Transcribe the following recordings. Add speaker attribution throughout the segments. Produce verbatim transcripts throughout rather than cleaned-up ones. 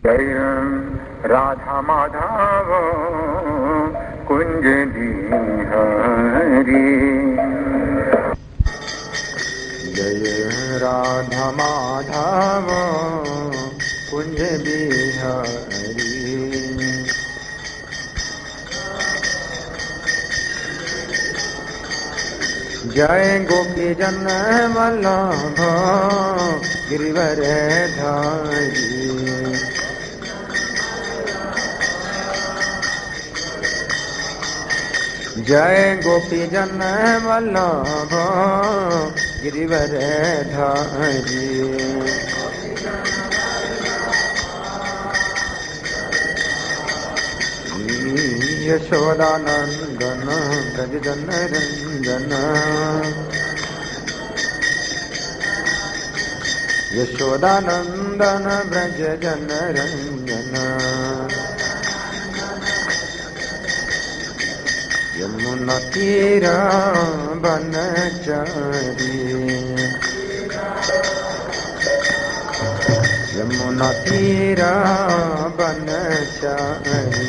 Speaker 1: जय राधा माधव कुंज बिहारी, जय राधा माधव कुंज बिहारी। जय गोपी जन वल्लभ गिरिवर धारी, जय गोपी जन वल्लभ गिरिवर धारी। यशोदानंदन ब्रज जन रंजन, यशोदानंदन ब्रज जन रंजन। यमुना तीरा बनचारी, यमुना तीरा बनचारी।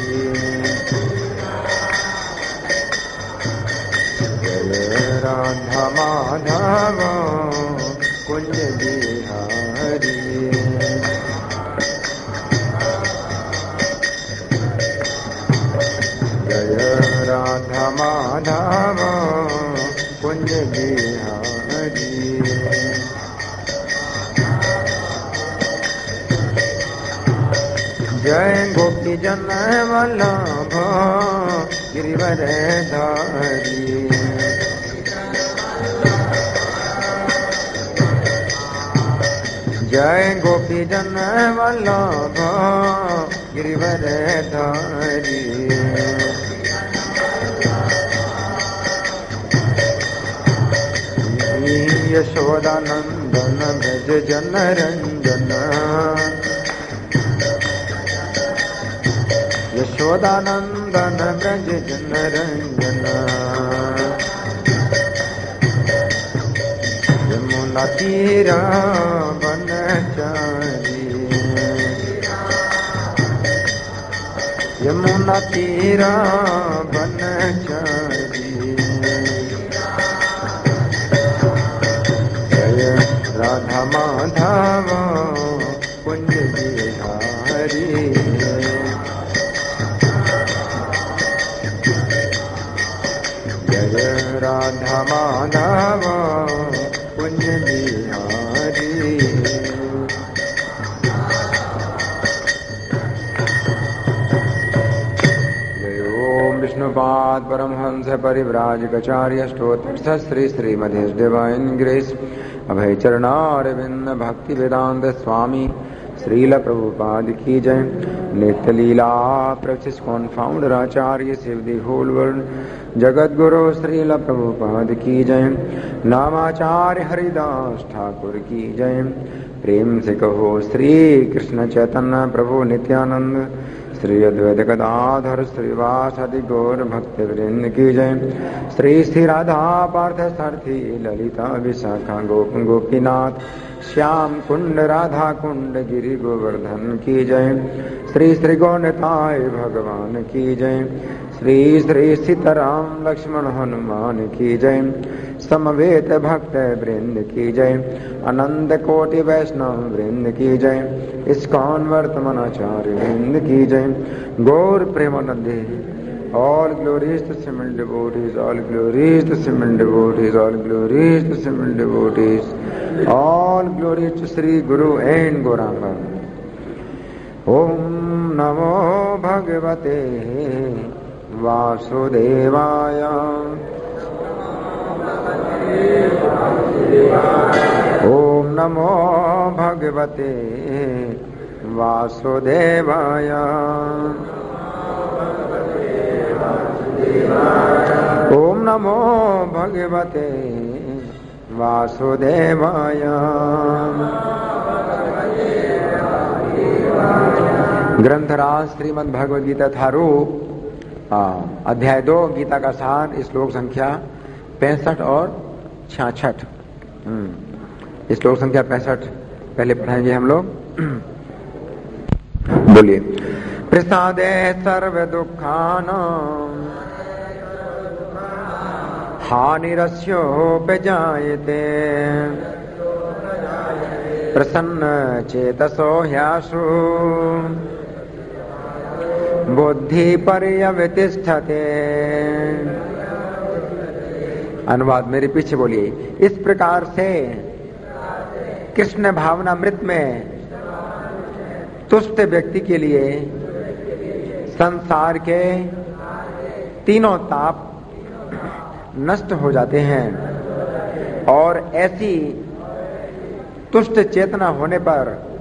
Speaker 1: जय राधा माधव कुंज बिहारी, जय राधा माधव कुंज बिहारी। जय गोपी जन वल्लभ गिरिवर धारी, जय गोपी जन वल्लभ गिरिवर धारी। यशोदानंदन ब्रज जन रंजन, यशोदानंदन ब्रज जन रंजन। यमुना तीरा बनचारी, यमुना तीरा बनचारी। जय राधा माधव कुंज बिहारी, जय राधा माधव कुंज बिहारी। जय ओम विष्णुपाद परमहंस परिव्राजकाचार्य स्तोत्र श्री श्रीमती डिवाइन ग्रेस अभय चरणारविंद भक्ति वेदांत स्वामी श्रील प्रभुपाद की जय। नित्य लीला प्रैक्टिस कॉन्फाउंडर आचार्य शिव दी होल वर्ल्ड जगत गुरु श्रील प्रभुपाद की जय। नामाचार्य हरिदास ठाकुर की जय। प्रेम से कहो श्री कृष्ण चैतन्य प्रभु नित्यानंद श्री अद्वैत गदाधर श्रीवासादि गौर भक्त वृंद की जय। श्री श्री राधा पार्थ सारथी ललिता विशाखा गोप गोपीनाथ श्याम कुंड राधा कुंड गिरि गोवर्धन की जय। श्री श्री गौरताय भगवान की जय। श्री श्री सीताराम लक्ष्मण हनुमान की जय। समवेत भक्त वृंद की जय। अनंत कोटि वैष्णव वृंद की जय। इस्कॉन वर्तमान आचार्य वृंद की जय। गौर प्रेमानंदे all glories to simple devotees, all glories to simple devotees, all glories to simple devotees, all glories to Sri Guru and Gauranga. Om Namo Bhagavate Vasudevaya, Om Namo Bhagavate Vasudevaya, ओम नमो भगवते वासुदेवाय। ग्रंथराज श्रीमद् भगवद गीता थारूप अध्याय दो गीता का सार श्लोक संख्या पैंसठ और छियासठ। श्लोक संख्या पैंसठ पहले पढ़ाएंगे हम लोग। बोलिए। प्रसादे सर्व दुखानां हानिरस्योपजायते प्रसन्न चेतसो ह्याशु बुद्धि पर्यवतिष्ठते। अनुवाद मेरे पीछे बोलिए। इस प्रकार से कृष्ण भावनामृत में तुष्ट व्यक्ति के लिए संसार के तीनों ताप नष्ट हो जाते हैं और ऐसी तुष्ट चेतना होने पर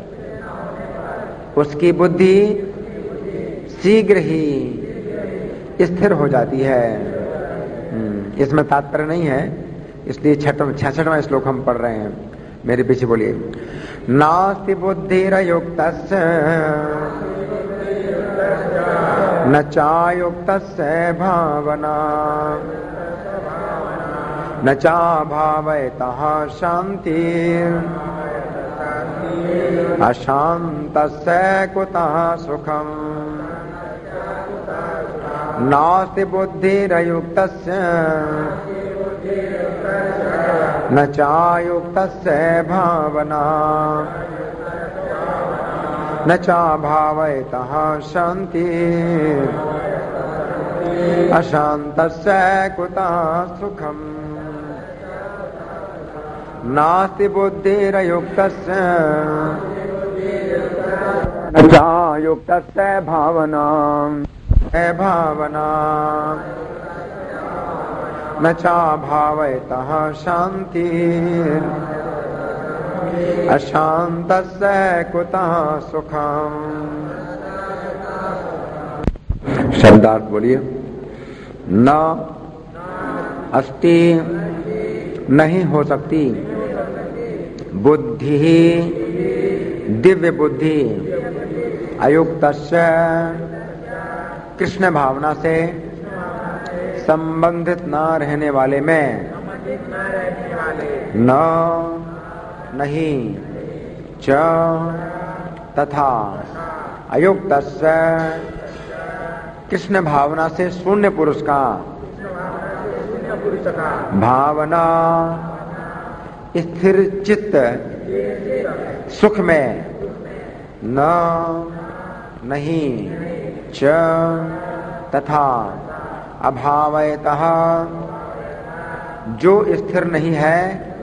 Speaker 1: उसकी बुद्धि शीघ्र ही स्थिर हो जाती है। इसमें तात्पर्य नहीं है, इसलिए छठवां छठवां श्लोक हम पढ़ रहे हैं। मेरे पीछे बोलिए। नास्ति बुद्धिरयुक्तस्य न चायुक्तस्य भावना न चाभावयतः शांति अशांतस्य कुतः सुखम्। नास्ति बुद्धिरयुक्तस्य न चायुक्तस्य भावना न चाभावयतः शांति अशांतस्य कुतः सुखम्। नास्ति बुद्धिरयुक्तस्य न चायुक्तस्य भावना भावना न चाभावयतः शांति अशांतस्य कुतः सुखम्। शब्दार्थ बोलिए। न अस्ति नहीं हो सकती बुद्धि दिव्य बुद्धि अयुक्तस्य कृष्ण भावना से संबंधित न रहने वाले में न नहीं च तथा अयुक्तस्य कृष्ण भावना से शून्य पुरुष का भावना स्थिर चित्त सुख में न नहीं च तथा अभावयतः जो स्थिर नहीं है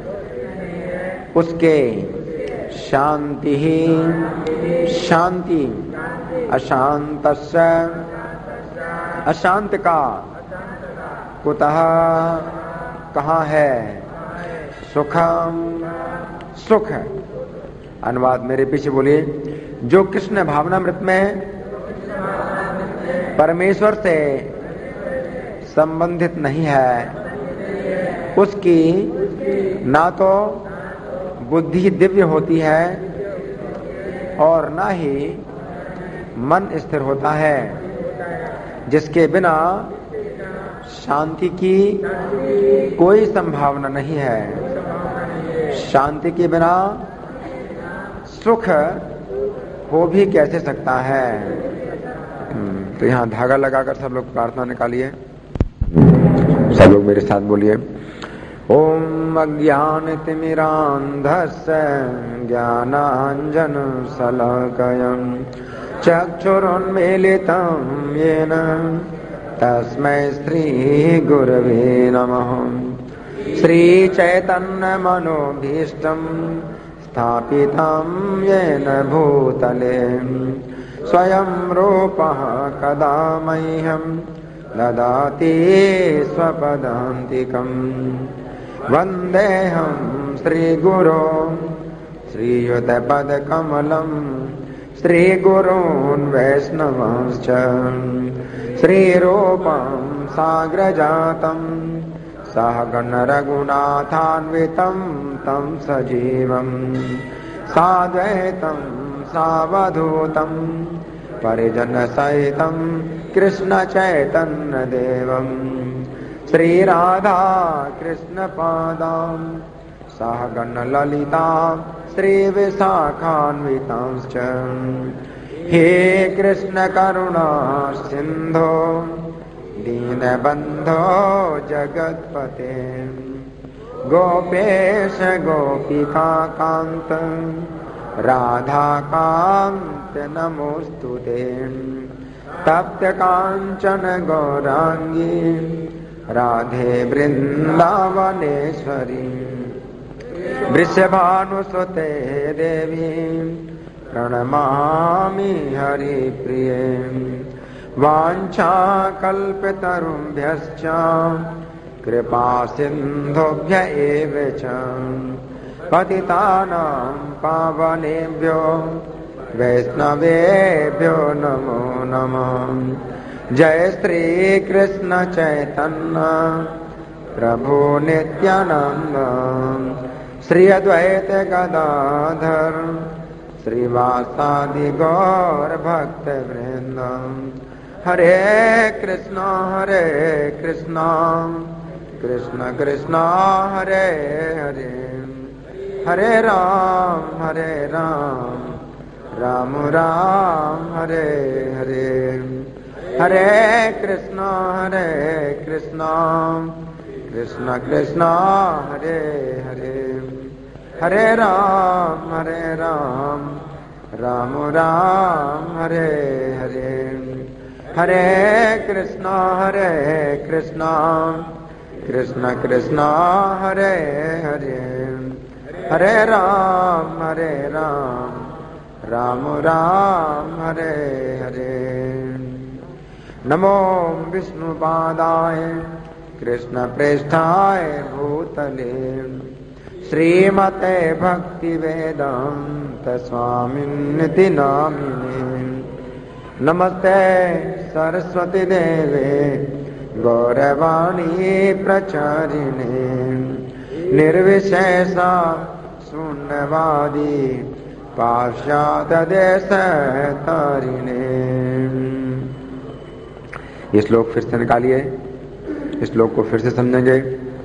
Speaker 1: उसके शांति ही शांति अशांतस्य अशांत का कुतः कहाँ है सुखम सुख। अनुवाद मेरे पीछे बोलिए। जो कृष्ण भावनामृत में परमेश्वर से संबंधित नहीं है उसकी ना तो बुद्धि दिव्य होती है और ना ही मन स्थिर होता है, जिसके बिना शांति की कोई संभावना नहीं है। शांति के बिना सुख हो भी कैसे सकता है। तो यहाँ धागा लगाकर सब लोग प्रार्थना निकालिए। सब लोग मेरे साथ बोलिए। ओम अज्ञानतिमिरान्धस्य ज्ञानाञ्जनशलाकया चक्षुरुन्मीलितं येन तस्मै श्रीगुरवे नमः। श्रीचैतन्यमनोभीष्टं स्थापितं येन भूतले स्वयं रूपः कदा मह्यं ददाति स्वपदान्तिकम्। वन्देऽहं श्रीगुरो श्रीयुतपदकमलं श्रीगुरून् वैष्णवांश्च श्रीरूपं साग्रजातं सहगणरघुनाथान्वितं तं सजीवं साद्वैतं सावधूतं परिजनसहितं कृष्णचैतन्यदेवं श्रीराधा कृष्णपादां सहगणललिता श्रीविशाखान्वितांश्च हे कृष्ण करुणा सिंधो दीनबंधो जगत्पते गोपेश गोपिका कांत राधा कांत नमोस्तुते तप्त कांचन गौरांगी राधे वृंदावनेश्वरी वृषभानुसुते देवी प्रणमामि हरिप्रिये वाञ्छाकल्पतरुभ्यश्च कृपा सिन्धुभ्य एव च पतितानां पावनेभ्यो वैष्णवेभ्यो नमो नमः। जय श्री कृष्ण चैतन्य प्रभु नित्यानंद श्री अद्वैत गदाधर श्रीवासादि गौर भक्त वृंद। हरे कृष्णा हरे कृष्णा कृष्ण कृष्णा हरे हरे हरे राम हरे राम राम राम हरे हरे हरे कृष्णा हरे कृष्णा कृष्ण कृष्णा हरे हरे हरे राम हरे राम राम राम हरे हरे हरे कृष्णा हरे कृष्णा कृष्ण कृष्णा हरे हरे हरे राम हरे राम राम राम हरे हरे। नमो विष्णुपादाय कृष्ण प्रेष्ठाय भूतले श्रीमते भक्ति वेदांत स्वामिन्निति नामिने। नमस्ते सरस्वती देवे गौरवाणी प्रचारिणे निर्विशेषा शून्यवादी पाश्चात्य देश तारिणे। ये श्लोक फिर से निकालिए, इस श्लोक को फिर से समझेंगे।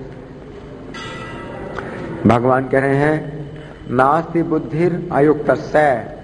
Speaker 1: भगवान कह रहे हैं नास्ति बुद्धिर अयुक्तस्य,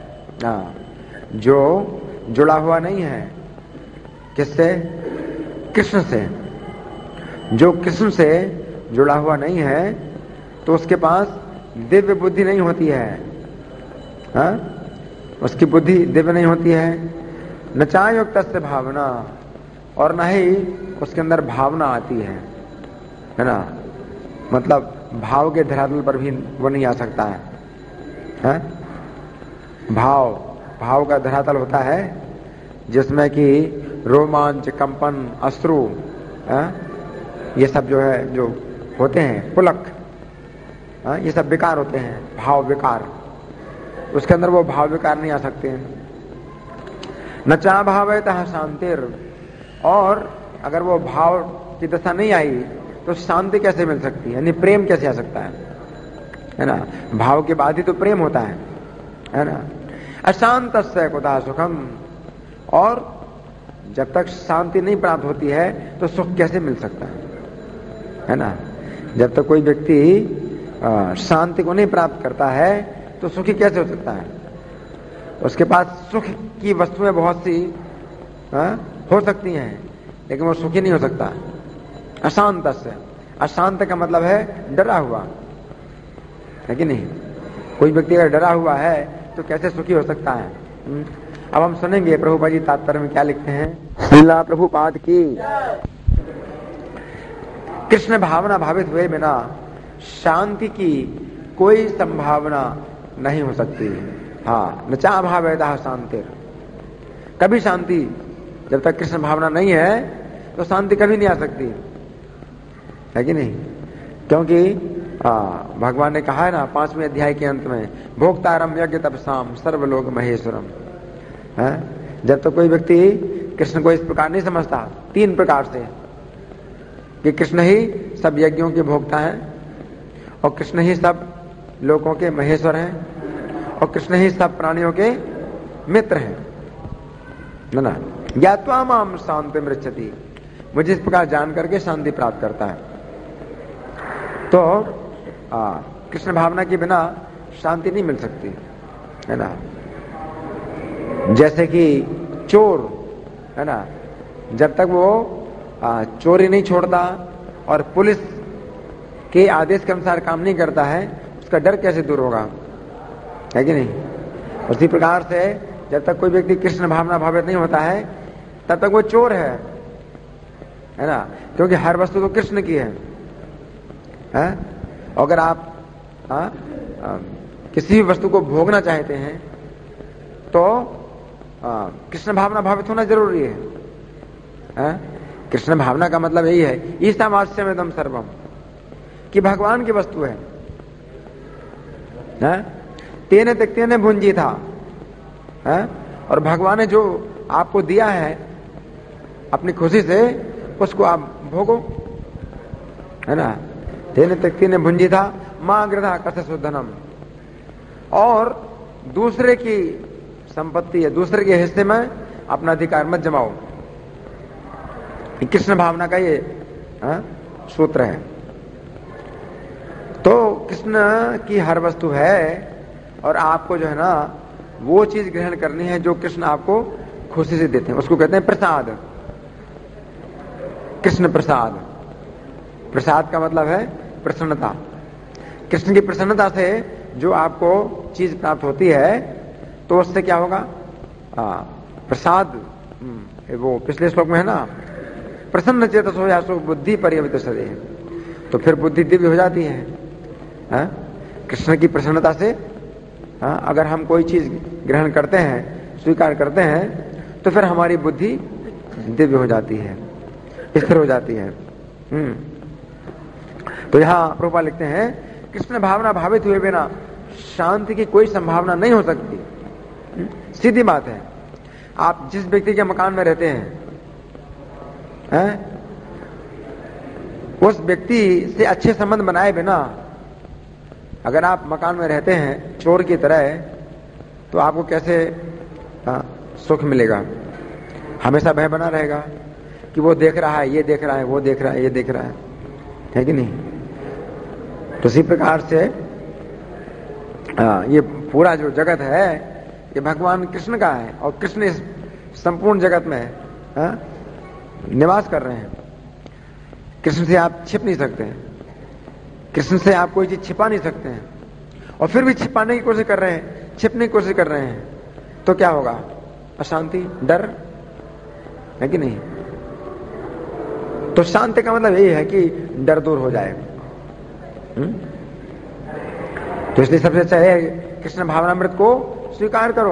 Speaker 1: जो जुड़ा हुआ नहीं है किससे? कृष्ण से। जो कृष्ण से जुड़ा हुआ नहीं है तो उसके पास दिव्य बुद्धि नहीं होती है। हा? उसकी बुद्धि दिव्य नहीं होती है। न चायुक्तस्य भावना, और न ही उसके अंदर भावना आती है, है ना। मतलब भाव के धरातल पर भी वो नहीं आ सकता है, है? भाव भाव का धरातल होता है जिसमें कि रोमांच, कंपन, अश्रु, ये सब जो है जो होते हैं, पुलक, है? ये सब विकार होते हैं, भाव विकार। उसके अंदर वो भाव विकार नहीं आ सकते हैं। न चा भावयतः शांतिर, और अगर वो भाव की दशा नहीं आई तो शांति कैसे मिल सकती है, यानी प्रेम कैसे आ सकता है, है ना। भाव के बाद ही तो प्रेम होता है, है ना। अशांतस्य कुतः सुखम, और जब तक शांति नहीं प्राप्त होती है तो सुख कैसे मिल सकता है, है ना। जब तक कोई व्यक्ति शांति को नहीं प्राप्त करता है तो सुखी कैसे हो सकता है। उसके पास सुख की वस्तुएं बहुत सी आ, हो सकती हैं, लेकिन वो सुखी नहीं हो सकता। अशांत से, अशांत का मतलब है डरा हुआ, है कि नहीं। कोई व्यक्ति अगर डरा हुआ है तो कैसे सुखी हो सकता है। अब हम सुनेंगे प्रभुपाद जी तात्पर्य में क्या लिखते हैं। श्रीला प्रभुपाद की। कृष्ण भावना भावित हुए बिना शांति की कोई संभावना नहीं हो सकती। हाँ, न चा भावयतः शांति, कभी शांति, जब तक कृष्ण भावना नहीं है तो शांति कभी नहीं आ सकती, है कि नहीं। क्योंकि आ, भगवान ने कहा है ना पांचवें अध्याय के अंत में, भोक्तारम यज्ञ तपसाम सर्वलोक महेश्वरम, है। जब तक तो कोई व्यक्ति कृष्ण को इस प्रकार नहीं समझता, तीन प्रकार से, कि कृष्ण ही सब यज्ञों के भोक्ता हैं, और कृष्ण ही सब लोगों के महेश्वर हैं, और कृष्ण ही सब प्राणियों के मित्र हैं, है ना। ज्ञात्वा माम शांति मृच्छति, मुझे इस प्रकार जान करके शांति प्राप्त करता है। तो आ, कृष्ण भावना के बिना शांति नहीं मिल सकती, है ना। जैसे कि चोर है ना, जब तक वो चोरी नहीं छोड़ता और पुलिस के आदेश के अनुसार काम नहीं करता है, उसका डर कैसे दूर होगा, है कि नहीं। उसी प्रकार से जब तक कोई व्यक्ति कृष्ण भावना भावित नहीं होता है, तब तक वो चोर है, है ना, क्योंकि हर वस्तु तो कृष्ण की है, है? अगर आप आ, आ, किसी भी वस्तु को भोगना चाहते हैं तो आ, कृष्ण भावना भावित होना जरूरी है, है? कृष्ण भावना का मतलब यही है, ईसावास्यम एकदम सर्वम, कि भगवान की वस्तु है, है? तेने त्यक्ते ने भुंजी था, है? और भगवान ने जो आपको दिया है अपनी खुशी से, उसको आप भोगो, है ना। तेने त्यक्ते ने भुंजी था मां गृधा कथ सुधनम, और दूसरे की संपत्ति है, दूसरे के हिस्से में अपना अधिकार मत जमाओ। कृष्ण भावना का ये हा? सूत्र है। तो कृष्ण की हर वस्तु है और आपको जो है ना वो चीज ग्रहण करनी है जो कृष्ण आपको खुशी से देते हैं, उसको कहते हैं प्रसाद। कृष्ण प्रसाद, प्रसाद का मतलब है प्रसन्नता। कृष्ण की प्रसन्नता से जो आपको चीज प्राप्त होती है तो उससे क्या होगा, आ, प्रसाद, वो पिछले श्लोक में है ना, प्रसन्न चेतसो यासो बुद्धि पर्यवितसते, तो फिर बुद्धि दिव्य हो जाती है, है? कृष्ण की प्रसन्नता से हा? अगर हम कोई चीज ग्रहण करते हैं, स्वीकार करते हैं, तो फिर हमारी बुद्धि दिव्य हो जाती है, स्थिर हो जाती है। हम्म तो यहां प्रभुपाद लिखते हैं, कृष्ण भावना भावित हुए बिना शांति की कोई संभावना नहीं हो सकती। सीधी बात है। आप जिस व्यक्ति के मकान में रहते हैं, हैं? उस व्यक्ति से अच्छे संबंध बनाए बिना अगर आप मकान में रहते हैं चोर की तरह, तो आपको कैसे आ, सुख मिलेगा। हमेशा भय बना रहेगा कि वो देख रहा है, ये देख रहा है, वो देख रहा है, ये देख रहा है, है कि नहीं। तो इसी प्रकार से आ, ये पूरा जो जगत है ये भगवान कृष्ण का है और कृष्ण इस संपूर्ण जगत में आ, निवास कर रहे हैं। कृष्ण से आप छिप नहीं सकते हैं, कृष्ण से आप कोई चीज छिपा नहीं सकते हैं, और फिर भी छिपाने की कोशिश कर रहे हैं, छिपने की कोशिश कर रहे हैं, तो क्या होगा, अशांति, डर, है कि नहीं। तो शांति का मतलब यही है कि डर दूर हो जाए। हुँ? तो इसलिए सबसे अच्छा है कृष्ण भावनामृत को स्वीकार करो,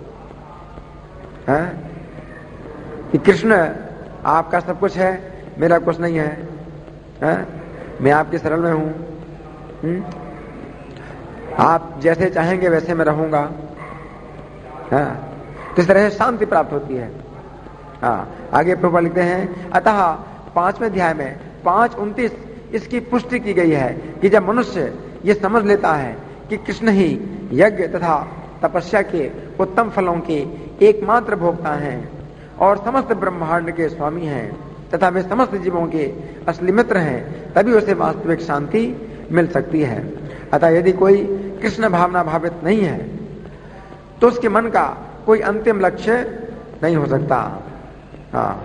Speaker 1: है? कि कृष्ण आपका सब कुछ है, मेरा कुछ नहीं है, है? मैं आपके शरण में हूं, हुँ? आप जैसे चाहेंगे वैसे मैं रहूंगा, है? तो इस तरह से शांति प्राप्त होती है। हाँ, आगे प्रभुपाद लिखते हैं, अतः पांचवें अध्याय में पांच उनतीस इसकी पुष्टि की गई है कि जब मनुष्य ये समझ लेता है कि कृष्ण ही यज्ञ तथा तपस्या के उत्तम फलों के एकमात्र भोक्ता हैं और समस्त ब्रह्मांड के स्वामी हैं तथा वे समस्त जीवों के असली मित्र हैं, तभी उसे वास्तविक शांति मिल सकती है। अतः यदि कोई कृष्ण भावना भावित नहीं है तो उसके मन का कोई अंतिम लक्ष्य नहीं हो सकता। हाँ,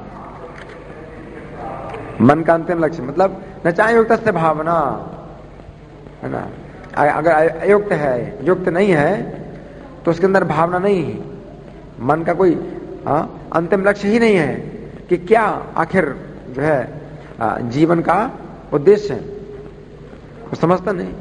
Speaker 1: मन का अंतिम लक्ष्य मतलब न चाहे युक्त से भावना, है ना। अगर अयुक्त है, युक्त नहीं है, तो उसके अंदर भावना नहीं है, मन का कोई आ, अंतिम लक्ष्य ही नहीं है कि क्या आखिर जो है आ, जीवन का उद्देश्य है, वो समझता नहीं।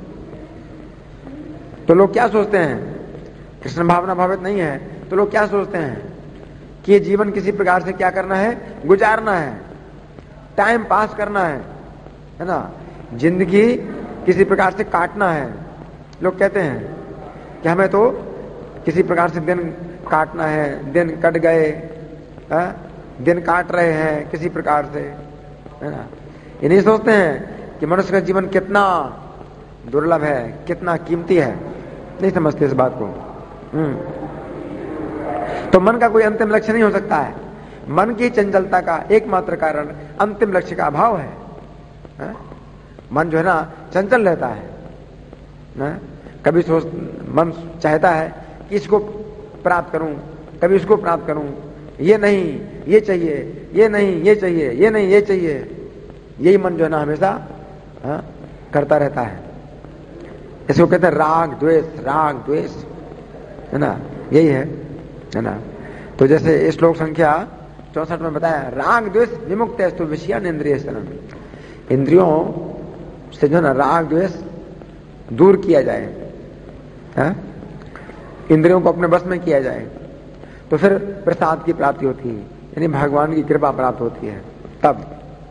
Speaker 1: तो लोग क्या सोचते हैं, कृष्ण भावना भावित नहीं है तो लोग क्या सोचते हैं कि ये जीवन किसी प्रकार से क्या करना है, गुजारना है, टाइम पास करना है, है ना, जिंदगी किसी प्रकार से काटना है। लोग कहते हैं कि हमें तो किसी प्रकार से दिन काटना है, दिन कट गए, है? दिन काट रहे हैं किसी प्रकार से, है ना। ये नहीं सोचते हैं कि मनुष्य का जीवन कितना दुर्लभ है, कितना कीमती है, नहीं समझते इस बात को। हम्म तो मन का कोई अंतिम लक्ष्य नहीं हो सकता है। मन की चंचलता का एकमात्र कारण अंतिम लक्ष्य का अभाव है, है? मन जो है ना चंचल रहता है, है? कभी सोच मन चाहता है कि इसको प्राप्त करूं, तभी उसको प्राप्त करूं, ये नहीं ये चाहिए, ये नहीं ये चाहिए, ये नहीं ये चाहिए, यही मन जो है ना हमेशा हाँ, करता रहता है। इसको कहते हैं राग द्वेष, राग द्वेष, है ना, यही है, है ना। तो जैसे श्लोक संख्या चौसठ में बताया, राग द्वेष विमुक्त है तो विषयान इंद्रिय शरण, इंद्रियों से जो ना राग द्वेष दूर किया जाए, है? इंद्रियों को अपने बस में किया जाए, तो फिर प्रसाद की प्राप्ति होती है, यानी भगवान की कृपा प्राप्त होती है तब।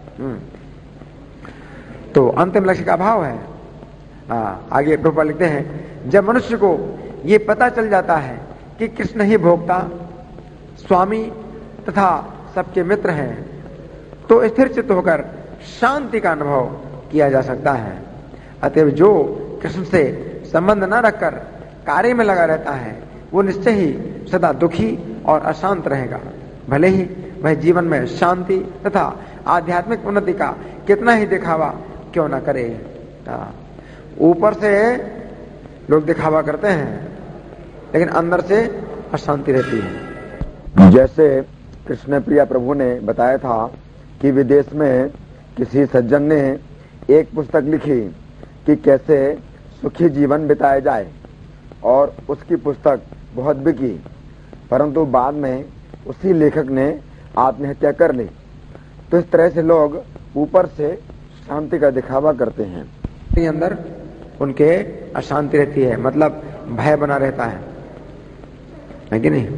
Speaker 1: तो अंतिम लक्ष्य का भाव है। हाँ, आगे प्रभुपाद लिखते हैं, जब मनुष्य को ये पता चल जाता है कि कृष्ण ही भोक्ता, स्वामी तथा सबके मित्र हैं, तो स्थिर चित्त होकर शांति का अनुभव किया जा सकता है। अतएव जो कृष्ण से संबंध न रखकर कार्य में लगा रहता है, वो निश्चय ही सदा दुखी और अशांत रहेगा, भले ही वह जीवन में शांति तथा आध्यात्मिक उन्नति का कितना ही दिखावा क्यों न करे। ऊपर से लोग दिखावा करते हैं, लेकिन अंदर से अशांति रहती है।
Speaker 2: जैसे कृष्ण प्रिया प्रभु ने बताया था कि विदेश में किसी सज्जन ने एक पुस्तक लिखी कि कैसे सुखी जीवन बिताया जाए, और उसकी पुस्तक बहुत बिकी, परंतु बाद में उसी लेखक ने आत्महत्या कर ली। तो इस तरह से लोग ऊपर से शांति का दिखावा करते हैं,
Speaker 1: अंदर उनके अशांति रहती है, मतलब भय बना रहता है, है कि नहीं?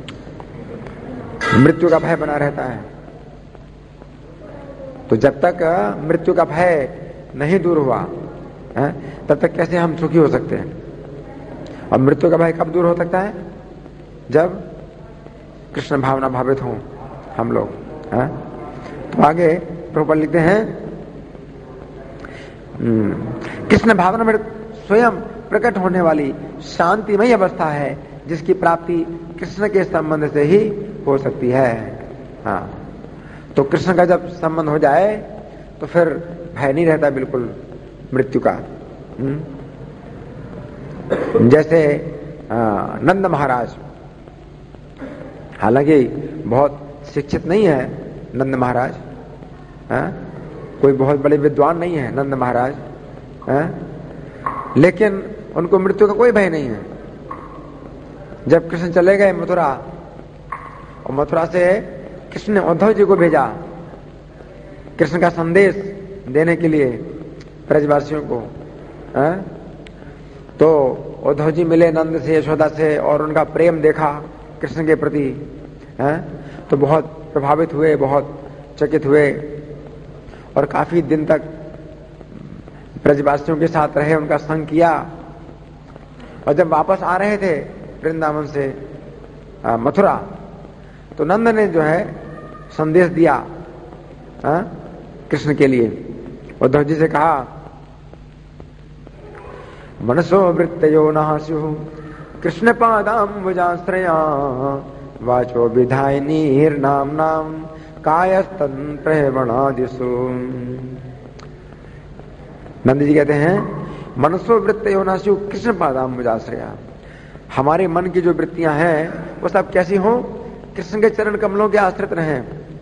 Speaker 1: मृत्यु का भय बना रहता है। तो जब तक मृत्यु का भय नहीं दूर हुआ है, तब तक कैसे हम सुखी हो सकते हैं? और मृत्यु का भय कब दूर हो सकता है? जब कृष्ण भावना भावित हों हम लोग, है? तो आगे प्रभुपाद लिखते हैं, कृष्ण भावना में स्वयं प्रकट होने वाली शांतिमय अवस्था है, जिसकी प्राप्ति कृष्ण के संबंध से ही हो सकती है। हाँ, तो कृष्ण का जब संबंध हो जाए तो फिर भय नहीं रहता बिल्कुल मृत्यु का। जैसे नंद महाराज, हालांकि बहुत शिक्षित नहीं है नंद महाराज, है? कोई बहुत बड़े विद्वान नहीं है नंद महाराज, है? लेकिन उनको मृत्यु का कोई भय नहीं है। जब कृष्ण चले गए मथुरा, और मथुरा से कृष्ण ने उद्धव जी को भेजा कृष्ण का संदेश देने के लिए ब्रजवासियों को, है? तो उद्धव जी मिले नंद से, यशोदा से, और उनका प्रेम देखा कृष्ण के प्रति, है? तो बहुत प्रभावित हुए, बहुत चकित हुए, और काफी दिन तक ब्रजवासियों के साथ रहे, उनका संग किया। और जब वापस आ रहे थे वृंदावन से मथुरा, तो नंद ने जो है संदेश दिया आ, कृष्ण के लिए। उद्धव जी से कहा, मनसो वृत्तयो नास्युः कृष्ण पादाम्बुजाश्रया वाचो विधायिनीर्नाम नाम कायस्तन्त्रवणादिषु। नंद जी कहते हैं, मनसो वृत्तयो नास्युः कृष्ण पादाम्बुजाश्रया, हमारे मन की जो वृत्तियां हैं वो सब कैसी हो? कृष्ण के चरण कमलों के आश्रित रहे।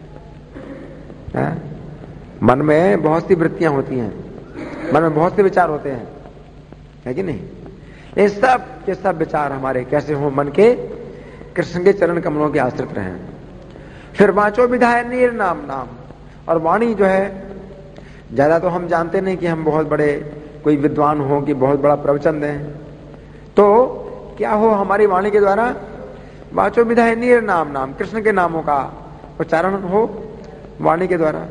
Speaker 1: मन में बहुत सी वृत्तियां होती हैं, मन में बहुत से विचार होते हैं, है कि नहीं? ये सब के सब विचार हमारे कैसे हो? मन के कृष्ण के चरण कमलों के आश्रित रहे। फिर वाचो विधायिनीर नाम नाम, और वाणी जो है, ज्यादा तो हम जानते नहीं कि हम बहुत बड़े कोई विद्वान हो कि बहुत बड़ा प्रवचन दें, तो क्या हो हमारी वाणी के द्वारा? वाचो विधायिनीर नाम नाम, कृष्ण के नामों का उच्चारण हो वाणी के द्वारा।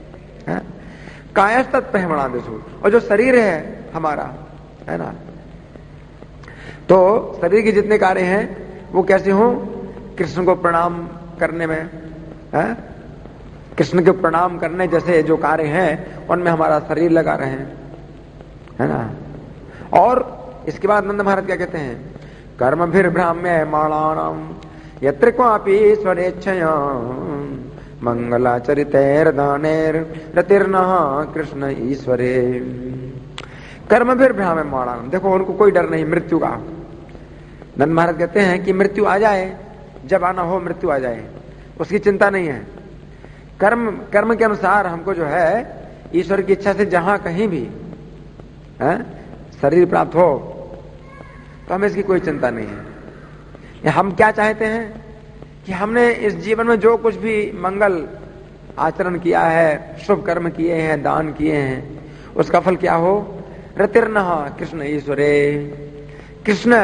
Speaker 1: कायस्तत्प्रहरणादिषु, और जो शरीर है हमारा, है ना, तो शरीर के जितने कार्य हैं वो कैसे हो? कृष्ण को प्रणाम करने में, है? कृष्ण के प्रणाम करने जैसे जो कार्य हैं उनमें हमारा शरीर लगा रहे हैं, है ना। और इसके बाद नंद महाराज क्या कहते हैं? कर्म फिर ब्राह्म्य माणानाम यत्र क्वापि स्वरेच्छया मंगलाचरितैर दानेर रतिर्नः कृष्ण ईश्वरे। कर्म फिर ब्राह्म्य माणानाम, देखो उनको कोई डर नहीं मृत्यु का। नंद महाराज कहते हैं कि मृत्यु आ जाए जब आना हो मृत्यु आ जाए, उसकी चिंता नहीं है। कर्म कर्म के अनुसार हमको जो है ईश्वर की इच्छा से जहां कहीं भी है शरीर प्राप्त हो तो हमें इसकी कोई चिंता नहीं है। हम क्या चाहते हैं कि हमने इस जीवन में जो कुछ भी मंगल आचरण किया है, शुभ कर्म किए हैं, दान किए हैं, उसका फल क्या हो? रतिर्नः कृष्ण ईश्वरे, कृष्ण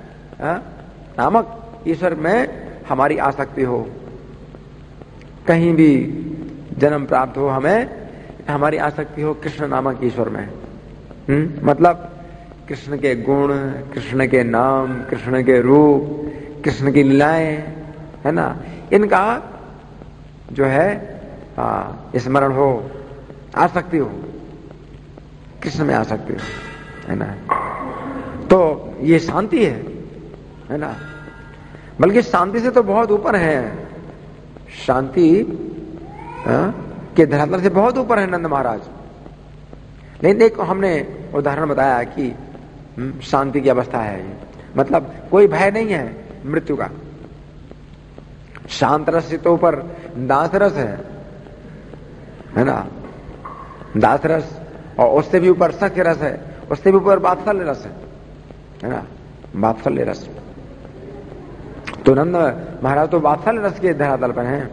Speaker 1: नामक ईश्वर में हमारी आसक्ति हो। कहीं भी जन्म प्राप्त हो हमें, हमारी आसक्ति हो कृष्ण नामक ईश्वर में। हम्म मतलब कृष्ण के गुण, कृष्ण के नाम, कृष्ण के रूप, कृष्ण की लीलाएं, है ना, इनका जो है स्मरण हो, आसक्ति हो, कृष्ण में आसक्ति हो, है ना। तो ये शांति है, है ना। बल्कि शांति से तो बहुत ऊपर है, शांति के धरातल से बहुत ऊपर है नंद महाराज। लेकिन देखो हमने उदाहरण बताया कि शांति की अवस्था है, मतलब कोई भय नहीं है मृत्यु का। शांत रस से तो ऊपर दास रस है, है ना, दास रस, और उससे भी ऊपर सख्य रस है, उससे भी ऊपर वात्सल्य रस है, है ना, वात्सल्य रस। तो नंद महाराज तो वात्सल्य रस के धरातल पर हैं,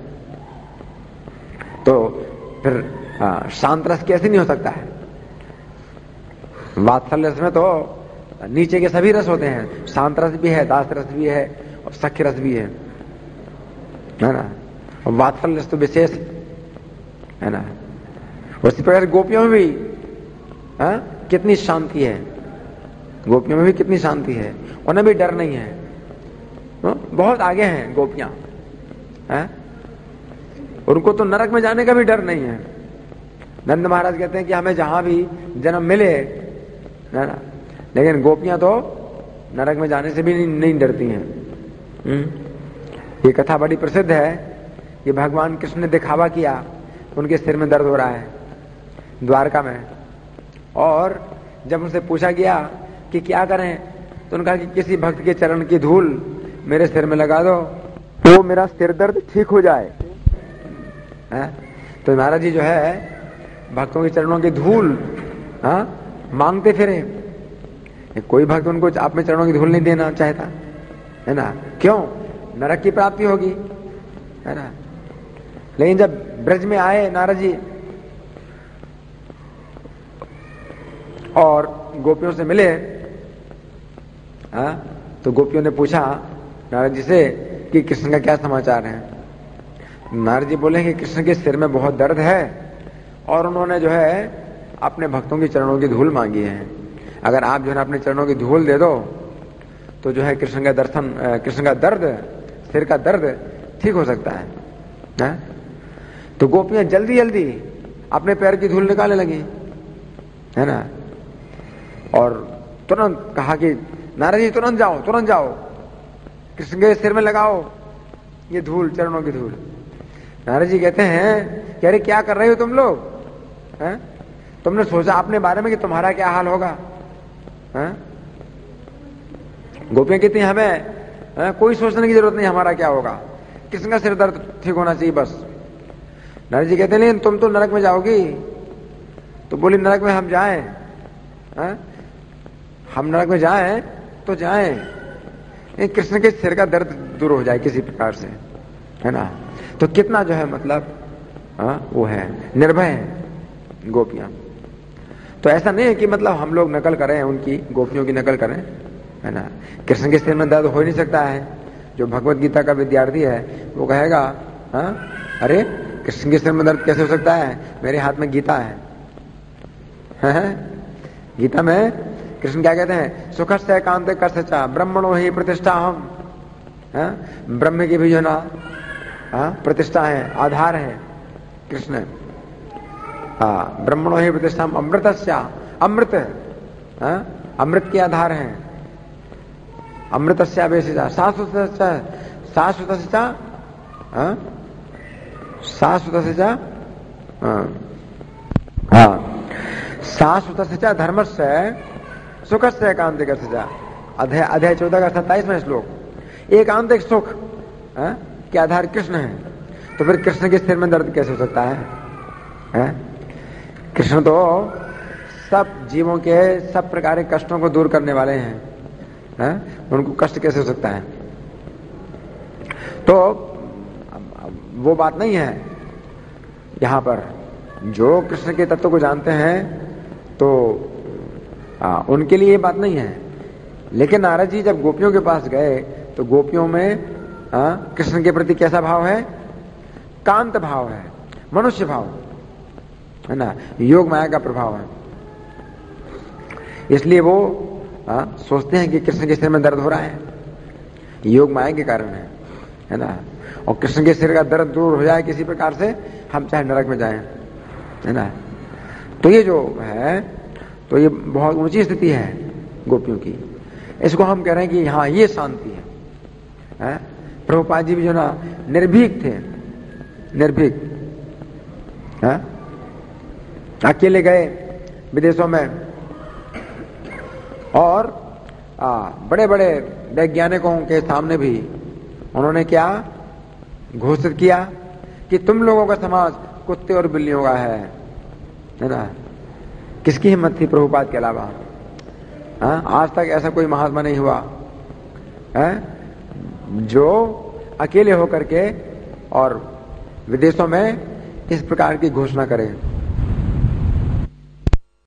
Speaker 1: तो फिर आ, शांत रस कैसे नहीं हो सकता है? वात्सल्य रस में तो नीचे के सभी रस होते हैं, शांत रस भी है, दास रस भी है और सख्य रस भी है, है ना। और वात्सल्य रस तो विशेष है ना। उसी प्रकार गोपियों में भी हा? कितनी शांति है, गोपियों में भी कितनी शांति है, उन्हें भी डर नहीं है, हा? बहुत आगे हैं गोपियां, है? उनको तो नरक में जाने का भी डर नहीं है। नंद महाराज कहते हैं कि हमें जहां भी जन्म मिले, है ना, लेकिन गोपियां तो नरक में जाने से भी नहीं, नहीं डरती हैं। ये कथा बड़ी प्रसिद्ध है कि भगवान कृष्ण ने दिखावा किया, उनके सिर में दर्द हो रहा है द्वारका में, और जब उनसे पूछा गया कि क्या करें, तो उन्होंने कहा कि किसी भक्त के चरण की धूल मेरे सिर में लगा दो, तो मेरा सिर दर्द ठीक हो जाए। है? तो महाराज जी जो है भक्तों के चरणों की धूल हा? मांगते फिरे। कोई भक्त उनको अपने चरणों की धूल नहीं देना चाहता, है ना, क्यों? नरक की प्राप्ति होगी, है ना। लेकिन जब ब्रज में आए नारद जी और गोपियों से मिले, हाँ, तो गोपियों ने पूछा नारद जी से कि कृष्ण का क्या समाचार है। नारद जी बोले कि कृष्ण के सिर में बहुत दर्द है और उन्होंने जो है अपने भक्तों की चरणों की धूल मांगी है। अगर आप जो है अपने चरणों की धूल दे दो तो जो है कृष्ण का दर्शन, कृष्ण का दर्द, सिर का दर्द ठीक हो सकता है, है? तो गोपियां जल्दी जल्दी अपने पैर की धूल निकालने लगी, है ना, और तुरंत कहा कि नारद जी तुरंत जाओ, तुरंत जाओ, कृष्ण के सिर में लगाओ ये धूल, चरणों की धूल। नारद जी कहते हैं कि अरे क्या कर रहे हो तुम लोग, हैं? तुमने सोचा अपने बारे में कि तुम्हारा क्या हाल होगा? हैं? गोपियां कहती हैं हमें है? कोई सोचने की जरूरत नहीं हमारा क्या होगा, कृष्ण का सिर दर्द ठीक होना चाहिए बस। नारद जी कहते हैं तुम तो नरक में जाओगी। तो बोली नरक में हम जाएं, है? हम नरक में जाएं तो जाएं, कृष्ण के सिर का दर्द दूर हो जाए किसी प्रकार से, है ना। तो कितना जो है मतलब आ, वो है निर्भय है गोपियां। तो ऐसा नहीं है कि मतलब हम लोग नकल करें उनकी, गोपियों की नकल करें, है ना। कृष्ण के सिर में दर्द हो नहीं सकता है। जो भगवत गीता का विद्यार्थी है वो कहेगा हाँ अरे कृष्ण के सिर में दर्द कैसे हो सकता है, मेरे हाथ में गीता है, है? गीता में कृष्ण क्या कहते हैं, सुखस्य एकांते कर्षचा ब्रह्मणो ही प्रतिष्ठा हम, ब्रह्म की भी जो ना हाँ प्रतिष्ठा है, आधार है कृष्ण, हाँ ब्रह्मणो ही प्रतिष्ठा अमृतस्या, अमृत हाँ अमृत के आधार है, अमृतस्या बेसिजा शाश्वत शाश्वत हाँ शाश्वत हाँ शाश्वत धर्म से सुख से एकांतिक अध्याय अध्याय चौदह का सत्ताईसवां श्लोक। एकांतिक सुख है कि आधार कृष्ण है, तो फिर कृष्ण के सिर में दर्द कैसे हो सकता है, है? कृष्ण तो सब जीवों के सब प्रकार के कष्टों को दूर करने वाले हैं, है? उनको कष्ट कैसे हो सकता है? तो वो बात नहीं है यहां पर। जो कृष्ण के तत्व को जानते हैं तो आ, उनके लिए ये बात नहीं है। लेकिन नारद जी जब गोपियों के पास गए तो गोपियों में आ, कृष्ण के प्रति कैसा भाव है? कांत भाव है, मनुष्य भाव है ना, योग माया का प्रभाव है। इसलिए वो आ, सोचते हैं कि कृष्ण के सिर में दर्द हो रहा है, योग माया के कारण है, है ना। और कृष्ण के सिर का दर्द दूर हो जाए किसी प्रकार से, हम चाहे नरक में जाएं, है ना। तो ये जो है, तो ये बहुत ऊंची स्थिति है गोपियों की। इसको हम कह रहे हैं कि हाँ ये शांति है, है? प्रभुपाद जी भी जो ना निर्भीक थे, निर्भीक, है? अकेले गए विदेशों में और आ, बड़े बड़े वैज्ञानिकों के सामने भी उन्होंने क्या घोषित किया कि तुम लोगों का समाज कुत्ते और बिल्लियों का है, है ना। किसकी हिम्मत थी प्रभुपाद के अलावा? हाँ, आज तक ऐसा कोई महात्मा नहीं हुआ है जो अकेले होकर के और विदेशों में इस प्रकार की घोषणा करे।